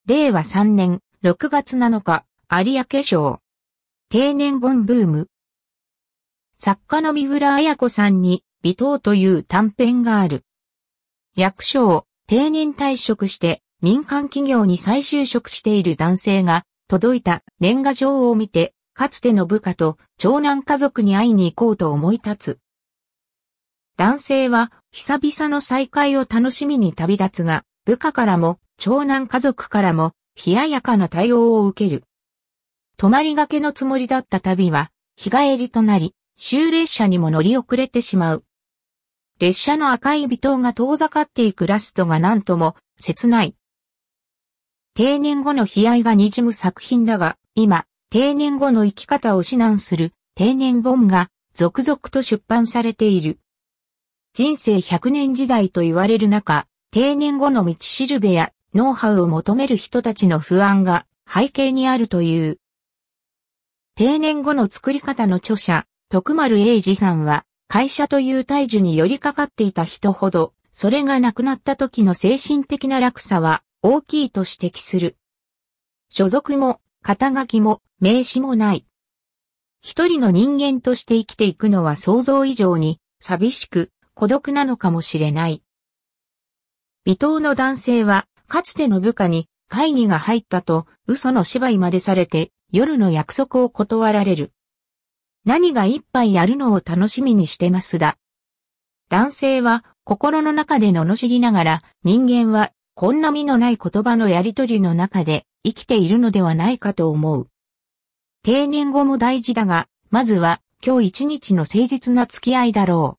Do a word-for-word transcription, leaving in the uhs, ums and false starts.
れいわさんねんろくがつなのか、有明賞。定年本ブーム。作家の三浦綾子さんに、微糖という短編がある。役所、定年退職して民間企業に再就職している男性が届いた年賀状を見て、かつての部下と長男家族に会いに行こうと思い立つ。男性は久々の再会を楽しみに旅立つが、部下からも長男家族からも冷ややかな対応を受ける。泊まりがけのつもりだった旅は日帰りとなり、終列車にも乗り遅れてしまう。列車の赤い微糖が遠ざかっていくラストが何とも切ない。定年後の悲哀が滲む作品だが、今、定年後の生き方を指南する定年本が続々と出版されている。人生ひゃくねん時代と言われる中、定年後の道しるべやノウハウを求める人たちの不安が背景にあるという。定年後の作り方の著者、徳丸英二さんは、会社という大樹に寄りかかっていた人ほど、それがなくなった時の精神的な落差は大きいと指摘する。所属も、肩書きも、名刺もない。一人の人間として生きていくのは想像以上に寂しく孤独なのかもしれない。微糖の男性は、かつての部下に会議が入ったと嘘の芝居までされて夜の約束を断られる。何が一杯やるのを楽しみにしてますだ。男性は心の中で罵りながら人間はこんな身のない言葉のやりとりの中で生きているのではないかと思う。定年後も大事だが、まずは今日一日の誠実な付き合いだろう。